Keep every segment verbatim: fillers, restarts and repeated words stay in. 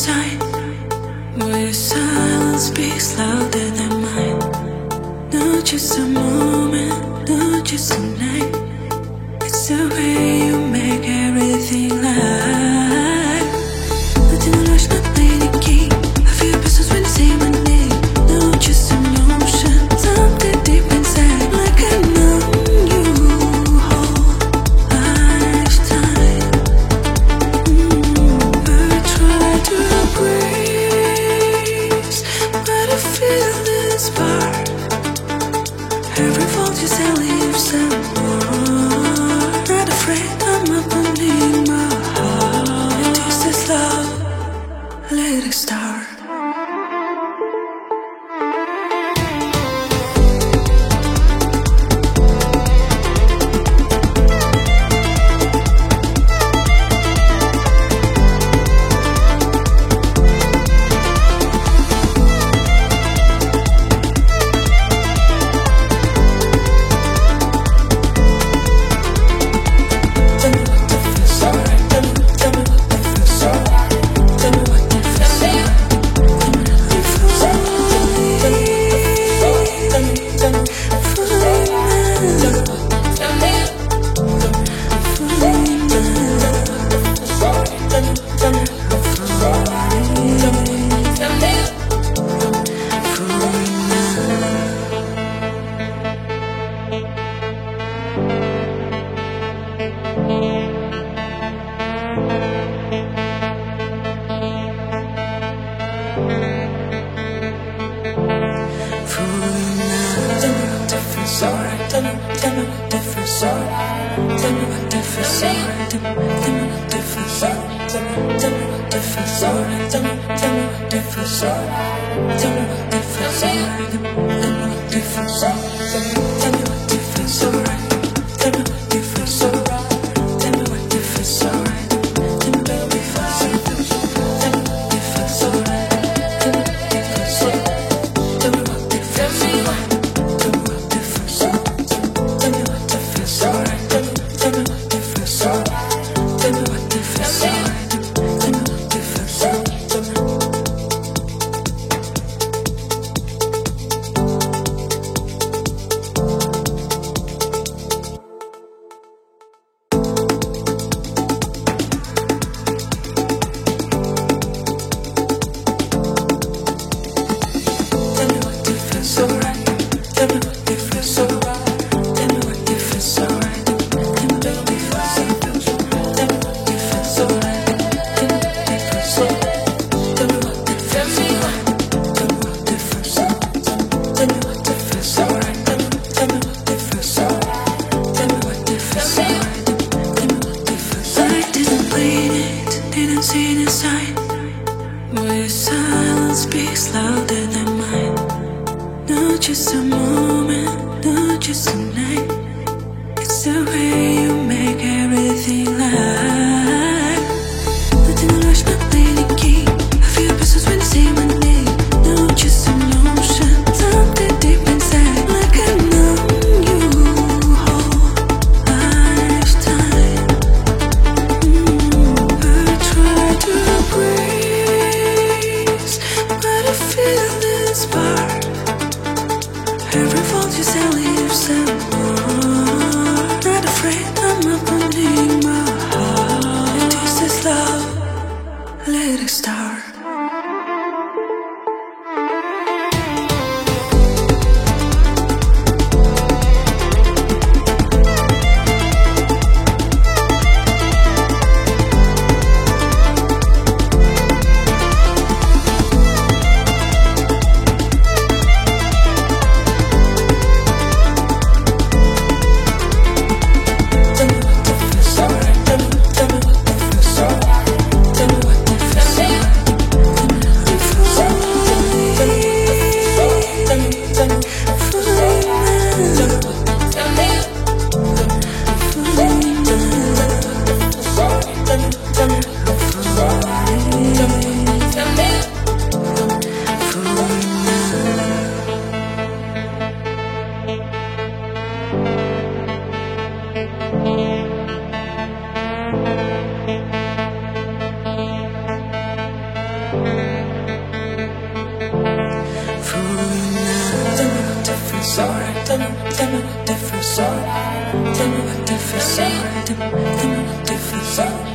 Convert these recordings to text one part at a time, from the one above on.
inside, where your silence speaks louder than mine. Not just a moment, not just a night. It's the way you make everything live. Nothing to rush, not playing the game. I feel business when you say my name. Not just emotion, something deep inside. Like I know you whole lifetime. mm, I try to embrace, but I feel this part. Every fault you say leaves some more. Not afraid, I'm opening my heart. This is love, let it start.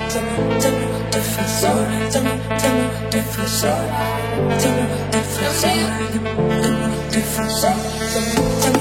Tell me, tell me what it feels like. Tell me, tell me what it feels like. Tell me what it feels like. Tell me what it feels like. Tell me, tell me.